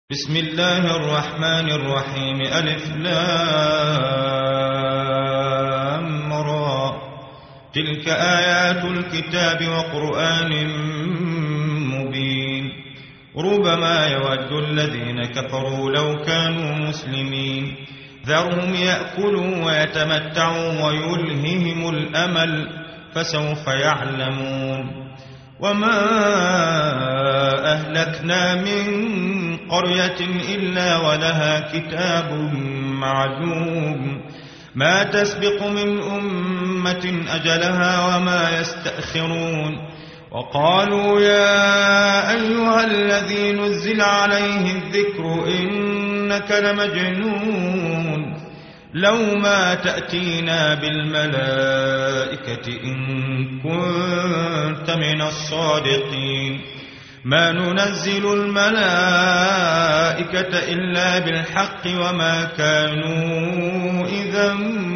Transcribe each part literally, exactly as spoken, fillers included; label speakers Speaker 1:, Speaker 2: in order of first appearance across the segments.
Speaker 1: بسم الله الرحمن الرحيم ألف لام را تلك آيات الكتاب وقرآن مبين ربما يود الذين كفروا لو كانوا مسلمين ذرهم يأكلوا ويتمتعوا ويلههم الأمل فسوف يعلمون وما أهلكنا من قرية إلا ولها كتاب معلوم ما تسبق من أمة أجلها وما يستأخرون وقالوا يا أيها الذي نزل عليه الذكر إنك لمجنون لو ما تأتينا بالملائكة إن كنت من الصادقين ما ننزل الملائكة إلا بالحق وما كانوا إذا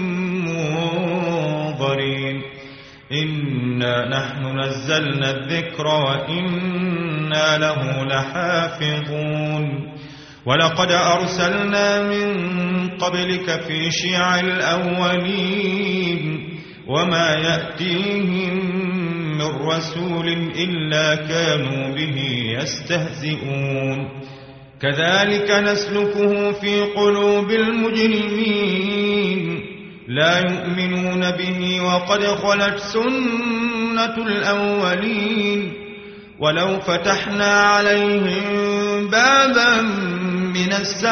Speaker 1: منظرين إنا نحن نزلنا الذكر وإنا له لحافظون ولقد أرسلنا من قبلك في شيع الأولين وما يأتيهم من رسول إلا كانوا به يستهزئون كذلك نسلكه في قلوب المجرمين لا يؤمنون به وقد خلت سنة الأولين ولو فتحنا عليهم بابا من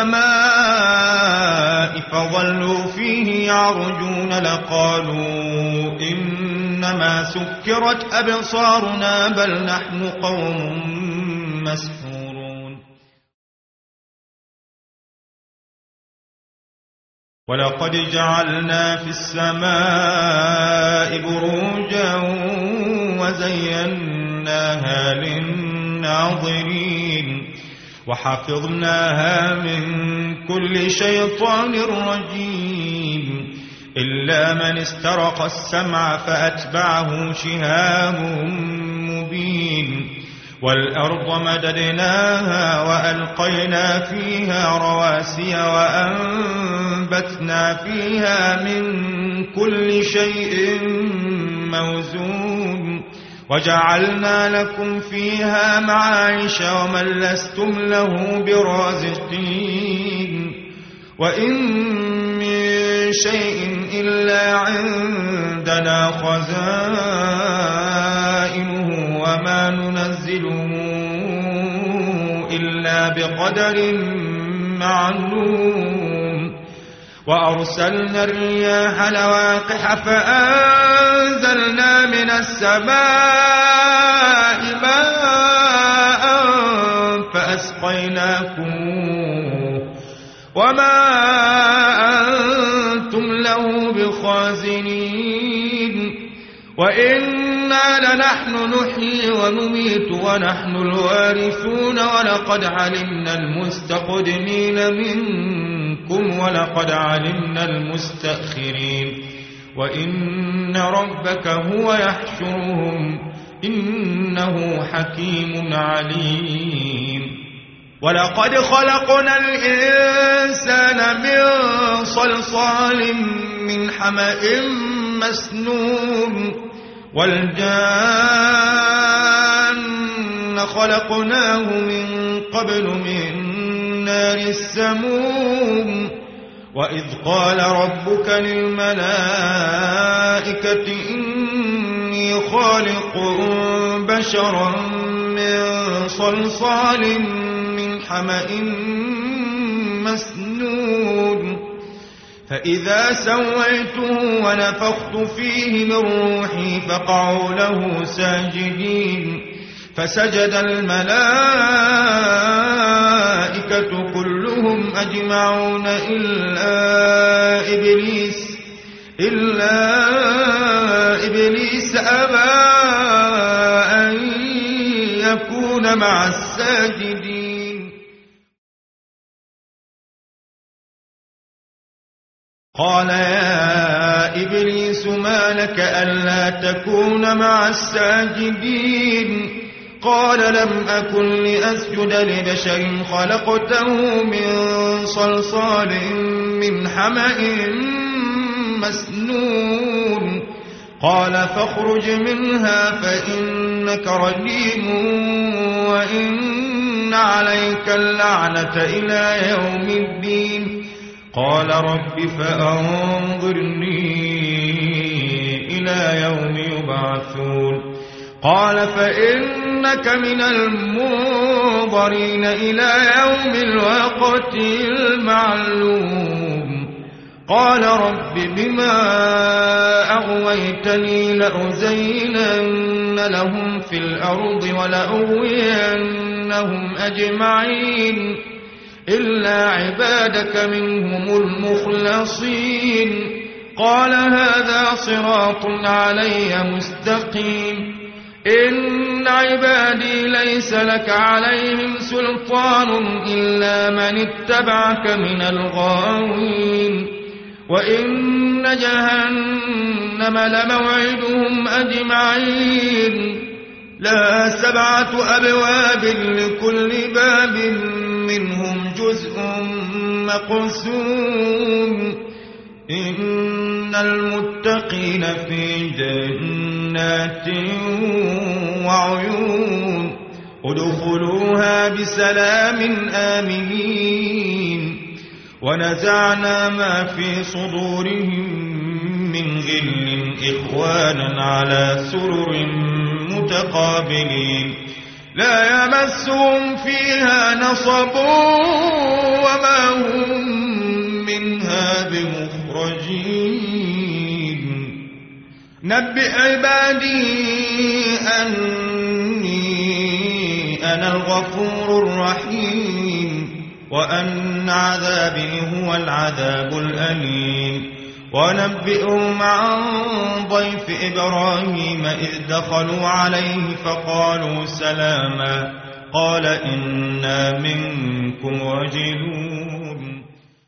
Speaker 1: السماء فظلوا فيه يعرجون لقالوا إنما سكرت أبصارنا بل نحن قوم مسحورون ولقد جعلنا في السماء بروجا وزيناها للناظرين وحفظناها من كل شيطان رجيم إلا من استرق السمع فأتبعه شهاب مبين والأرض مددناها وألقينا فيها رواسي وأنبتنا فيها من كل شيء موزون وجعلنا لكم فيها معايش ومن لستم له برازقين وإن من شيء إلا عندنا خزائنه وما ننزله إلا بقدر معلوم وأرسلنا الرياح لواقح فأنزلنا من السماء ماء فأسقيناكم وما أنتم له بخازنين وإنا لنحن نحيي ونميت ونحن الوارثون ولقد علمنا المستقدمين منكم ولقد علمنا المستأخرين وإن ربك هو يحشرهم إنه حكيم عليم ولقد خلقنا الإنسان من صلصال من حمأ مسنون والجان خلقناه من قبل من نار السموم وإذ قال ربك للملائكة إني خالق بشرا من صلصال من حمأ مسنون فإذا سويته ونفخت فيه من روحي فقعوا له ساجدين فسجد الملائكة كلهم أجمعون إلا إبليس إلا إبليس أبى أن يكون مع الساجدين قال يا إبليس ما لك ألا تكون مع الساجدين قال لم أكن لأسجد لبشر خلقته من صلصال من حمأ مسنون قال فاخرج منها فإنك رجيم وإن عليك اللعنة إلى يوم الدين قال رب فأنظرني إلى يوم يبعثون قال فإنك من المنظرين إلى يوم الوقت المعلوم قال رب بما أغويتني لأزينن لهم في الأرض ولأغوينهم أجمعين إلا عبادك منهم المخلصين قال هذا صراط علي مستقيم إن عبادي ليس لك عليهم سلطان إلا من اتبعك من الغاوين وإن جهنم لموعدهم أجمعين لا سبعة أبواب لكل باب منهم جزء مقسوم إن المتقين في جنات وعيون ادخلوها بسلام آمنين ونزعنا ما في صدورهم من غل إخوانا على سرر متقابلين لا يمسهم فيها نصب وما هم منها بمخرجين نبئ عبادي أني أنا الغفور الرحيم وأن عذابي هو العذاب الأليم ونبئهم عن ضيف إبراهيم إذ دخلوا عليه فقالوا سلاما قال إنا منكم وجلون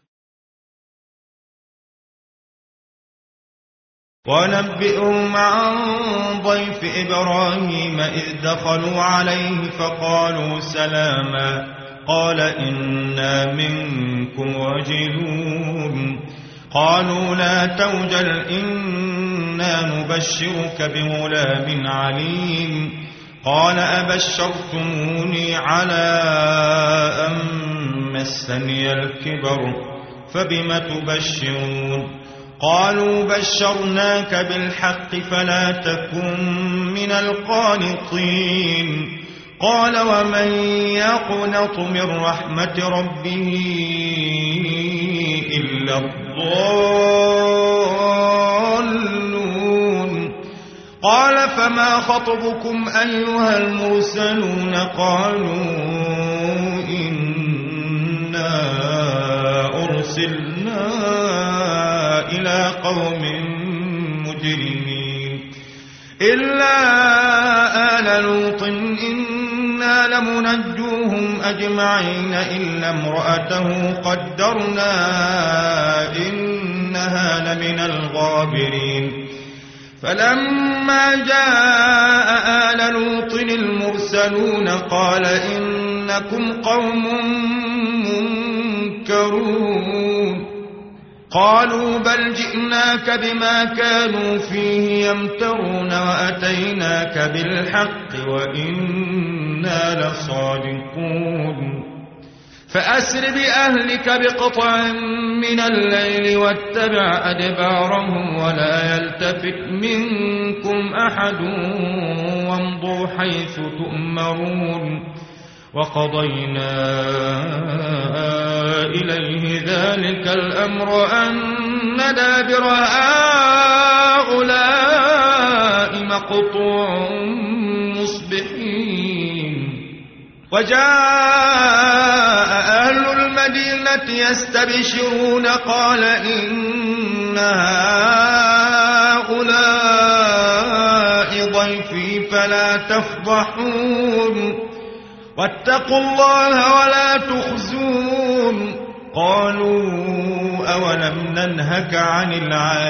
Speaker 1: ونبئهم عن ضيف إبراهيم إذ دخلوا عليه فقالوا سلاما قال إنا منكم وجلون قالوا لا توجل إنا نبشرك بغلام عليم قال أبشرتموني على أن مسني الكبر فبم تبشرون قالوا بشرناك بالحق فلا تكن من القانطين قال ومن يقنط من رحمة ربه إلا الضالون قال فما خطبكم أيها المرسلون قالوا إنا أرسلنا إلى قوم مجرمين إلا آل لوط إنا لمنجوهم أجمعين إلا امرأته قدرنا إنها لمن الغابرين فلما جاء آل لوط المرسلون قال إنكم قوم منكرون قالوا بل جئناك بما كانوا فيه يمترون وأتيناك بالحق وإنا لصادقون فأسر بأهلك بقطع من الليل واتبع أدبارهم ولا يلتفت منكم أحد وامضوا حيث تؤمرون وقضينا إليه ذلك الأمر أن دابر هؤلاء مقطوع مصبحين وجاء أهل المدينة يستبشرون قال إن هؤلاء ضيفي فلا تفضحون واتقوا الله ولا تخزون قالوا أولم ننهك عن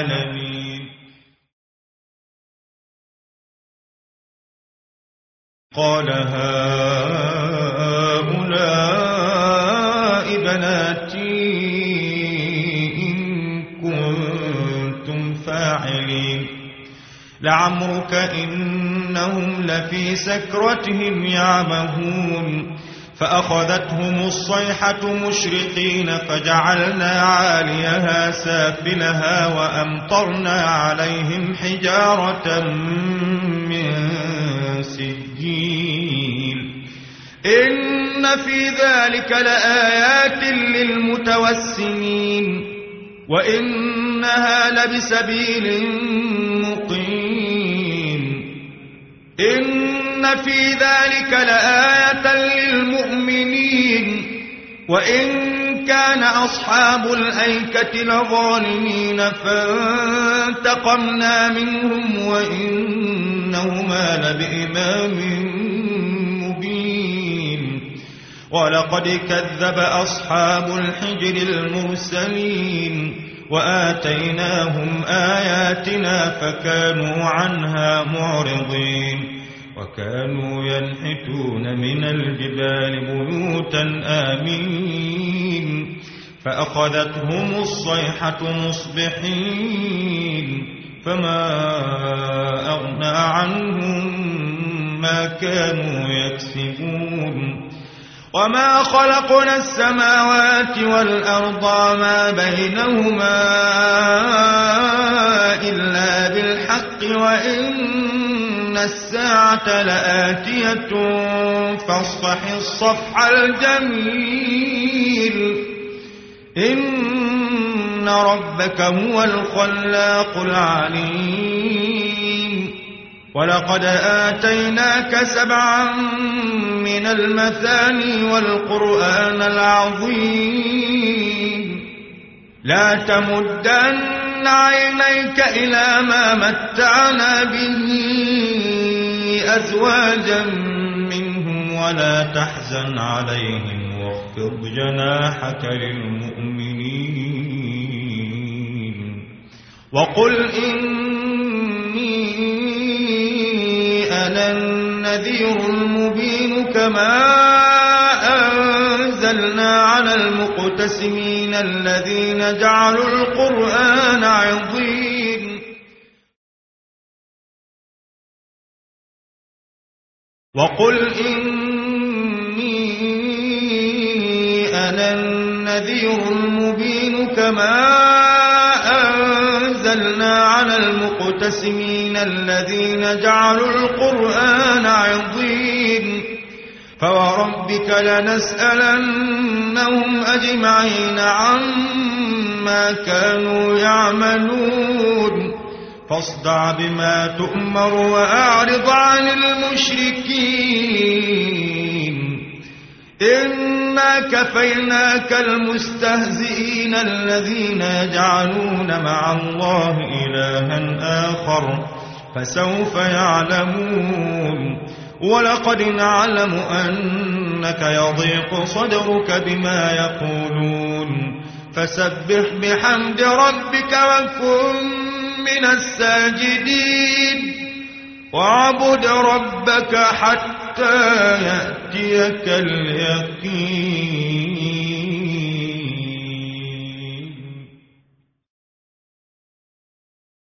Speaker 1: العالمين قال هؤلاء بناتي إن كنتم فاعلين لعمرك إنهم لفي سكرتهم يعمهون فأخذتهم الصيحة مشرقين فجعلنا عاليها سافلها وأمطرنا عليهم حجارة من سجيل إن في ذلك لآيات للمتوسمين وإنها لبسبيل مقيم إن في ذلك لآية للمؤمنين وإن كان أصحاب الأيكة لظالمين فانتقمنا منهم وإنهما لبإمام مبين ولقد كذب أصحاب الحجر المرسلين وآتيناهم آياتنا فكانوا عنها معرضين وكانوا ينحتون من الجبال بيوتا آمنين فأخذتهم الصيحة مصبحين فما أغنى عنهم ما كانوا يكسبون وما خلقنا السماوات والأرض ما بينهما إلا بالحق وإن الساعة لآتية فاصفح الصفح الجميل إن ربك هو الخلاق العليم ولقد آتيناك سبعا من المثاني والقرآن العظيم لا تمدن عينيك إلى ما متعنا به أزواجا منهم ولا تحزن عليهم واخفض جناحك للمؤمنين وقل إني أنا النذير المبين كما أنزلنا على المقتسمين الذين جعلوا القرآن عضين وقل إني أنا النذير المبين كما أنزلنا على المقتسمين الذين جعلوا القرآن عضين فوربك لنسألنهم أجمعين عما كانوا يعملون فاصدع بما تؤمر وأعرض عن المشركين إنا كفيناك المستهزئين الذين يجعلون مع الله إلها آخر فسوف يعلمون ولقد نعلم أنك يضيق صدرك بما يقولون فسبح بحمد ربك وكن من الساجدين واعبد ربك حتى يأتيك اليقين